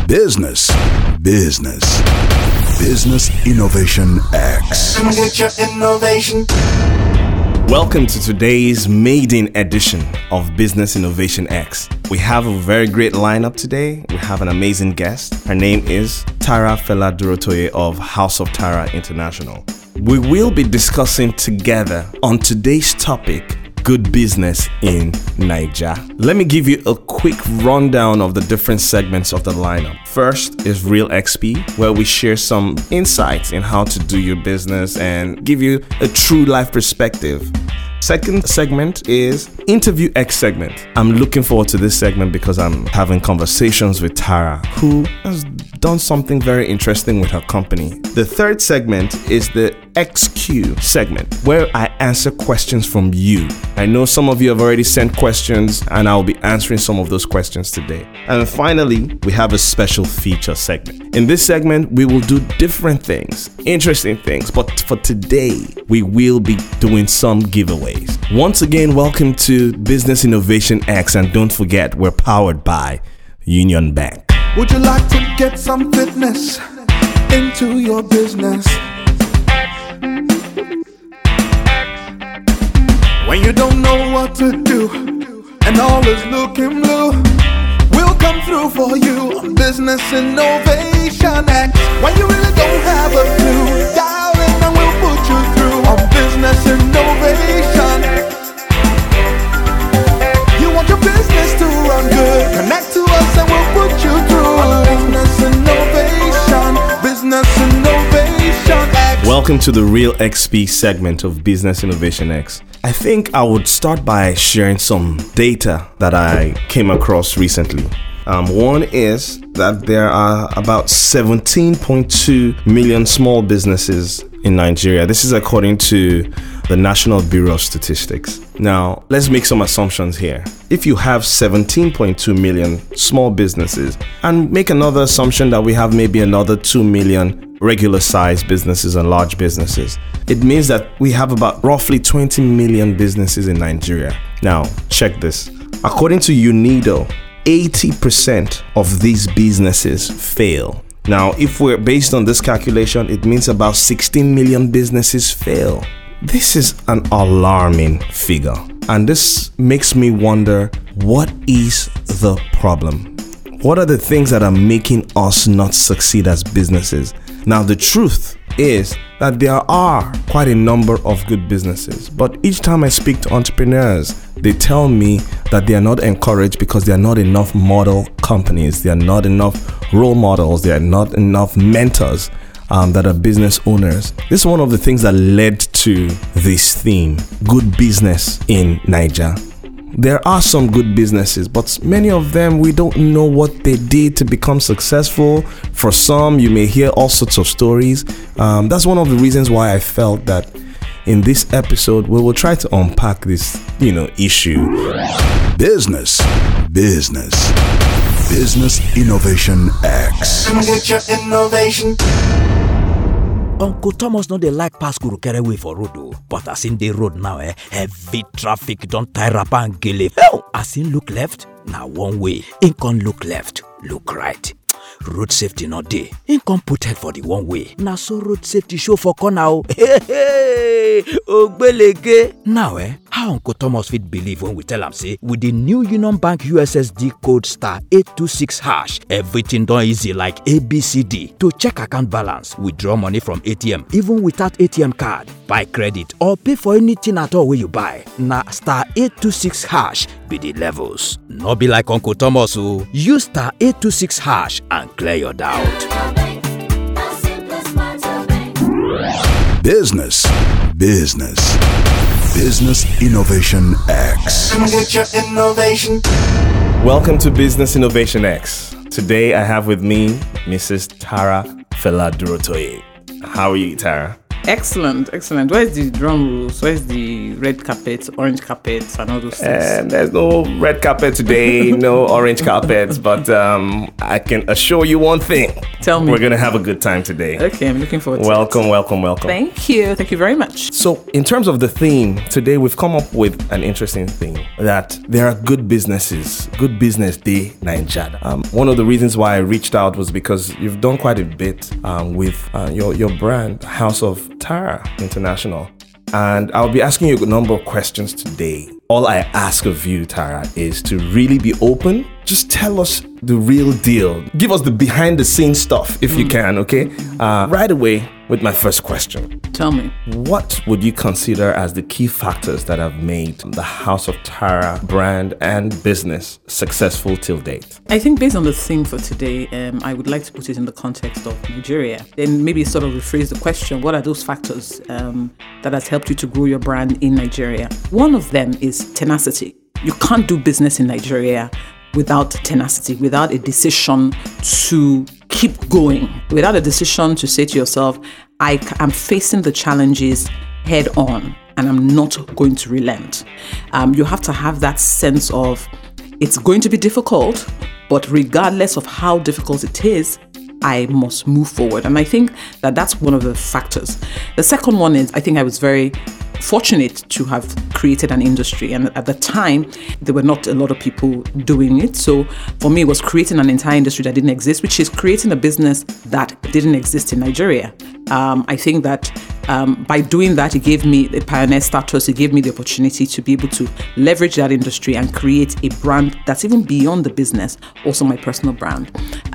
Business Innovation X. Get your innovation. Welcome to today's maiden edition of Business Innovation X. We have a very great lineup today. We have an amazing guest. Her name is Tara Fela-Durotoye of House of Tara International. We will be discussing together on today's topic, good business in Naija. Let me give you a quick rundown of the different segments of the lineup. First is Real XP, where we share some insights in how to do your business and give you a true life perspective. Second segment is Interview X segment. I'm looking forward to this segment because I'm having conversations with Tara, who has done something very interesting with her company. The third segment is the XQ segment, where I answer questions from you. I know some of you have already sent questions, and I'll be answering some of those questions today. And finally, we have a special feature segment. In this segment, we will do different things, interesting things, but for today, we will be doing some giveaways. Once again, welcome to Business Innovation X, and don't forget, we're powered by Union Bank. Would you like to get some fitness into your business? When you don't know what to do and all is looking blue, we'll come through for you on Business Innovation X. When you really don't have a clue, dial in and we'll put you through on Business Innovation. You want your business to run good, connect to us and we'll put you through on Business Innovation. Business Innovation X. Welcome to the Real XP segment of Business Innovation X. I think I would start by sharing some data that I came across recently. One is that there are about 17.2 million small businesses in Nigeria. This is according to the National Bureau of Statistics. Now, let's make some assumptions here. If you have 17.2 million small businesses, and make another assumption that we have maybe another 2 million regular sized businesses and large businesses, it means that we have about roughly 20 million businesses in Nigeria. Now, check this. According to UNIDO, 80% of these businesses fail. Now, if we're based on this calculation, it means about 16 million businesses fail. This is an alarming figure. And this makes me wonder, what is the problem? What are the things that are making us not succeed as businesses? Now, the truth is that there are quite a number of good businesses, but each time I speak to entrepreneurs, they tell me that they are not encouraged because there are not enough model companies, there are not enough role models, there are not enough mentors that are business owners. This is one of the things that led to this theme, good business in Naija. There are some good businesses, but many of them, we don't know what they did to become successful. For some, you may hear all sorts of stories. That's one of the reasons why I felt that in this episode, we will try to unpack this, issue. Business Innovation X. Get your innovation. Uncle Thomas no dey like pass Kurukere way for road o, but as in the road now, heavy traffic don tie wrapper and gele. As in look left, na one way. In con look left, look right. Road safety not dey. In con put head for the one way. Na so road safety show for corner o. Hey, ogbelege. Now how Uncle Thomas fit believe when we tell am say with the new Union Bank USSD code *826#, everything done easy like ABCD. To check account balance, withdraw money from ATM even without ATM card, buy credit or pay for anything at all wey you buy. Na *826# be the levels. No be like Uncle Thomas o. Use *826# and clear your doubt. Business Innovation X. Get your innovation. Welcome to Business Innovation X. Today I have with me Mrs. Tara Fela-Durotoye. How are you, Tara? Excellent. Where's the drum rolls? Where's the red carpet, orange carpet, and all those things? There's no red carpet today, no orange carpets, but I can assure you one thing. Tell me. We're going to have a good time today. Okay, I'm looking forward to Welcome. Thank you very much. So, in terms of the theme, today we've come up with an interesting theme that there are good businesses, good business day, Naija. One of the reasons why I reached out was because you've done quite a bit with your brand, House of Tara International. And I'll be asking you a number of questions today. All I ask of you, Tara, is to really be open. Just tell us the real deal. Give us the behind the scenes stuff if you can, okay? Right away with my first question. Tell me. What would you consider as the key factors that have made the House of Tara brand and business successful till date? I think based on the theme for today, I would like to put it in the context of Nigeria. Then maybe sort of rephrase the question, what are those factors that has helped you to grow your brand in Nigeria? One of them is tenacity. You can't do business in Nigeria without tenacity, without a decision to keep going, without a decision to say to yourself, I am facing the challenges head on and I'm not going to relent. You have to have that sense of it's going to be difficult, but regardless of how difficult it is, I must move forward. And I think that that's one of the factors. The second one is, I think I was very fortunate to have created an industry, and at the time there were not a lot of people doing it. So for me, it was creating an entire industry that didn't exist, which is creating a business that didn't exist in Nigeria. I think that by doing that, it gave me a pioneer status. It gave me the opportunity to be able to leverage that industry and create a brand that's even beyond the business, also my personal brand.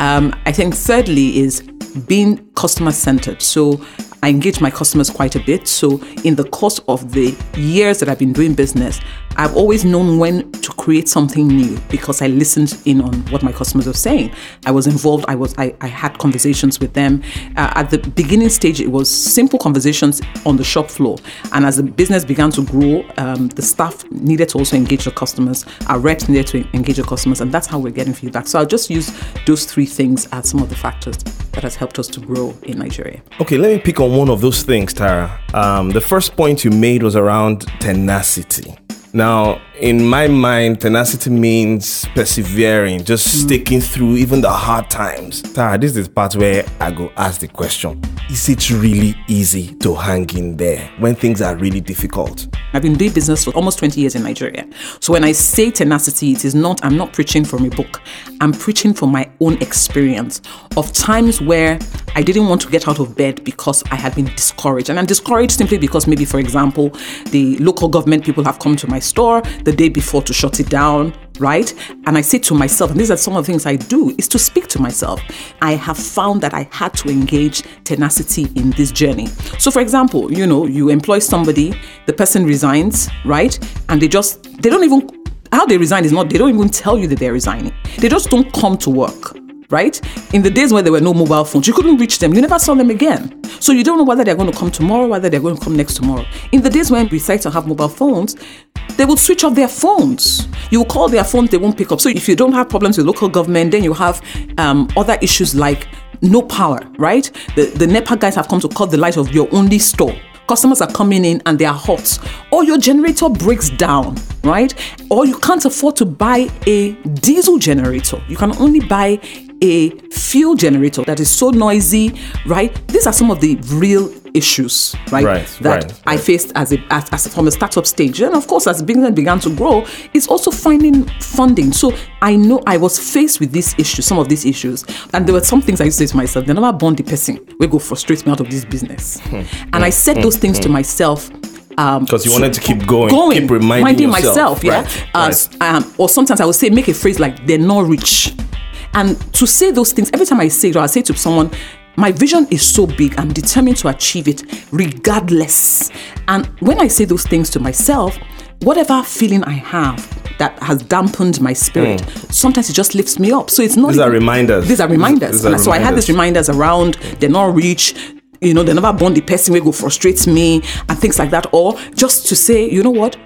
I think thirdly is being customer centered. So I engage my customers quite a bit. So in the course of the years that I've been doing business, I've always known when to create something new because I listened in on what my customers were saying. I was involved. I had conversations with them. At the beginning stage, it was simple conversations on the shop floor. And as the business began to grow, the staff needed to also engage the customers. Our reps needed to engage the customers. And that's how we're getting feedback. So I'll just use those three things as some of the factors that has helped us to grow in Nigeria. Okay, let me pick on one of those things, Tara. The first point you made was around tenacity. Now, in my mind, tenacity means persevering, just sticking through even the hard times. Tara, this is the part where I go ask the question. Is it really easy to hang in there when things are really difficult? I've been doing business for almost 20 years in Nigeria. So when I say tenacity, I'm not preaching from a book. I'm preaching from my own experience of times where I didn't want to get out of bed because I had been discouraged. And I'm discouraged simply because maybe, for example, the local government people have come to my store the day before to shut it down, right? And I say to myself, and these are some of the things I do, is to speak to myself. I have found that I had to engage tenacity in this journey. So for example, you employ somebody, the person resigns, right? And they don't even, how they resign is not, they don't even tell you that they're resigning. They just don't come to work. Right? In the days where there were no mobile phones, you couldn't reach them. You never saw them again. So you don't know whether they're going to come tomorrow, whether they're going to come next tomorrow. In the days when we decided to have mobile phones, they would switch off their phones. You will call their phones, they won't pick up. So if you don't have problems with local government, then you have other issues like no power, right? The NEPA guys have come to cut the light of your only store. Customers are coming in and they are hot. Or your generator breaks down, right? Or you can't afford to buy a diesel generator. You can only buy a fuel generator that is so noisy, right? These are some of the real issues, right? That I faced as from a startup stage. And of course, as the business began to grow, it's also finding funding. So I know I was faced with these issues, some of these issues. And there were some things I used to say to myself, they never born the person will go frustrate me out of this business. And I said those things to myself. Because you wanted to keep going, keep reminding myself, yeah. Or sometimes I would say, make a phrase like, they're not rich. And to say those things, every time I say it, or I say to someone, my vision is so big, I'm determined to achieve it regardless. And when I say those things to myself, whatever feeling I have that has dampened my spirit, sometimes it just lifts me up. So it's not... These are reminders. So I had these reminders around, they're not rich, they never born the person will go frustrate me and things like that. Or just to say, you know what?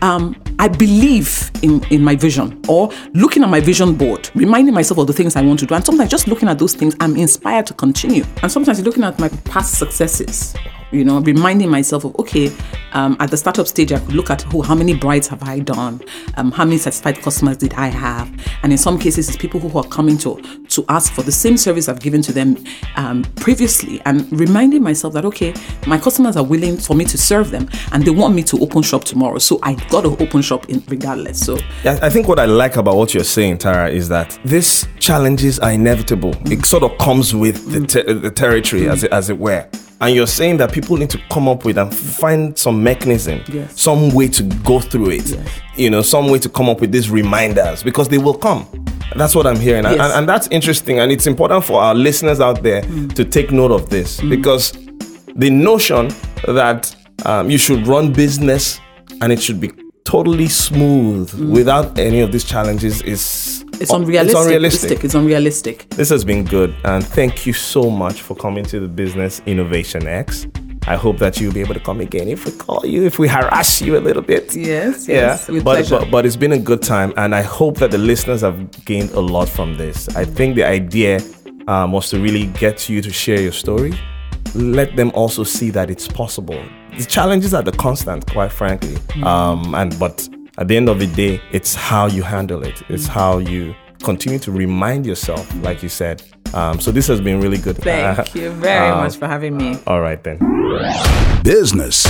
I believe in my vision, or looking at my vision board, reminding myself of the things I want to do. And sometimes just looking at those things, I'm inspired to continue. And sometimes looking at my past successes, reminding myself of, okay, at the startup stage, I could look at, how many brides have I done? How many satisfied customers did I have? And in some cases, it's people who are coming to ask for the same service I've given to them previously, and reminding myself that, okay, my customers are willing for me to serve them and they want me to open shop tomorrow. So I got to open shop regardless. So yeah, I think what I like about what you're saying, Tara, is that these challenges are inevitable. It sort of comes with the territory, as it were. And you're saying that people need to come up with and find some mechanism, some way to go through it, some way to come up with these reminders, because they will come. That's what I'm hearing. Yes. And that's interesting. And it's important for our listeners out there to take note of this, because the notion that you should run business and it should be totally smooth without any of these challenges it's unrealistic. It's unrealistic. This has been good, and thank you so much for coming to the Business Innovation X. I hope that you'll be able to come again if we call you, if we harass you a little bit. Yes. With but pleasure. But it's been a good time, and I hope that the listeners have gained a lot from this. I think the idea was to really get you to share your story. Let them also see that it's possible. The challenges are the constant, quite frankly. But at the end of the day, it's how you handle it. It's how you continue to remind yourself, like you said. So this has been really good. Thank you very much for having me. All right, then. Business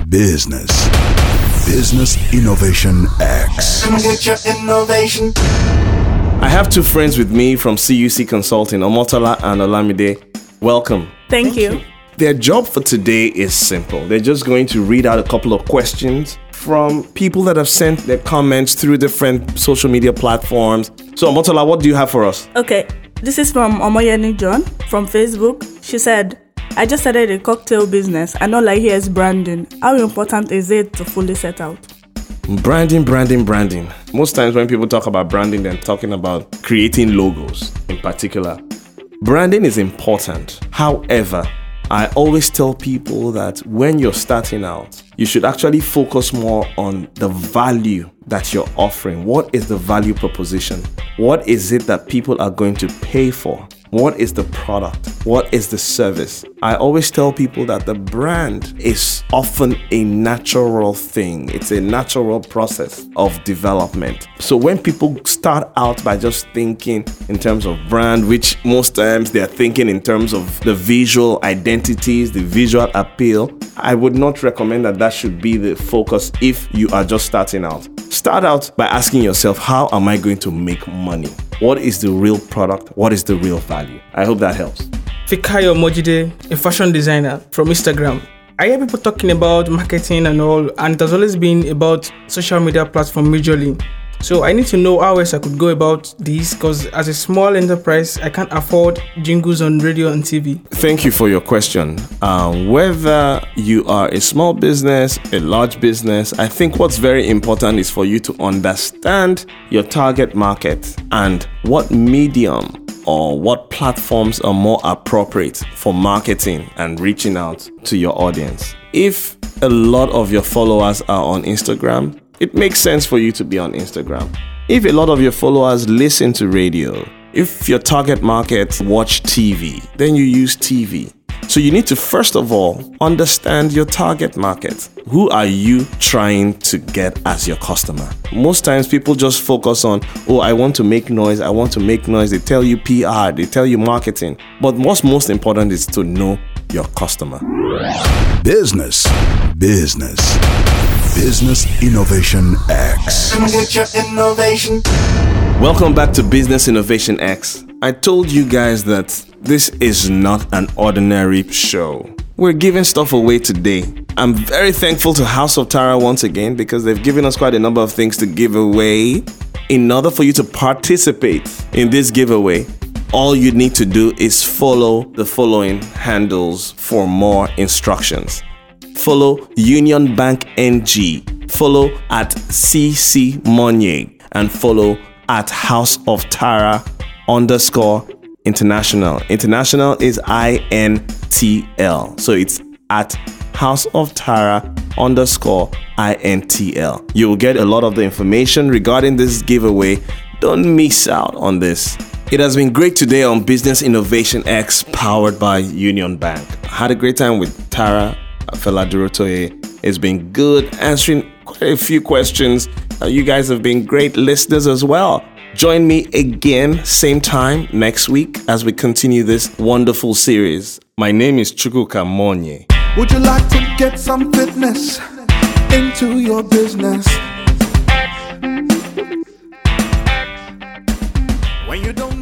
Innovation X. Get your innovation. I have two friends with me from CUC Consulting, Omotola and Olamide. Welcome. Thank you. Their job for today is simple. They're just going to read out a couple of questions from people that have sent their comments through different social media platforms. So, Omotola, what do you have for us? Okay, this is from Omoyeni John from Facebook. She said, I just started a cocktail business, and all I hear is branding. How important is it to fully set out? Branding. Most times when people talk about branding, they're talking about creating logos in particular. Branding is important. However, I always tell people that when you're starting out, you should actually focus more on the value that you're offering. What is the value proposition? What is it that people are going to pay for? What is the product? What is the service? I always tell people that the brand is often a natural thing. It's a natural process of development. So when people start out by just thinking in terms of brand, which most times they're thinking in terms of the visual identities, the visual appeal, I would not recommend that should be the focus if you are just starting out. Start out by asking yourself, how am I going to make money? What is the real product? What is the real value? I hope that helps. Fikayo Mojide, a fashion designer from Instagram. I hear people talking about marketing and all, and it has always been about social media platform majorly. So I need to know how else I could go about this, because as a small enterprise, I can't afford jingles on radio and TV. Thank you for your question. Whether you are a small business, a large business, I think what's very important is for you to understand your target market and what medium or what platforms are more appropriate for marketing and reaching out to your audience. If a lot of your followers are on Instagram, it makes sense for you to be on Instagram. If a lot of your followers listen to radio, if your target market watch TV, then you use TV. So you need to first of all understand your target market. Who are you trying to get as your customer? Most times people just focus on, I want to make noise. They tell you PR, they tell you marketing. But what's most important is to know your customer. Business Innovation X. Get your innovation. Welcome back to Business Innovation X. I told you guys that this is not an ordinary show. We're giving stuff away today. I'm very thankful to House of Tara once again, because they've given us quite a number of things to give away. In order for you to participate in this giveaway, all you need to do is follow the following handles for more instructions. Follow Union Bank NG, follow at CC Monye, and follow at House of Tara _international. International is INTL. So it's at House of Tara _INTL. You will get a lot of the information regarding this giveaway. Don't miss out on this. It has been great today on Business Innovation X, powered by Union Bank. I had a great time with Tara Fela Durotoye. It's been good answering quite a few questions. You guys have been great listeners as well. Join me again, same time next week as we continue this wonderful series. My name is Chukwuka Monye. Would you like to get some fitness into your business? When you don't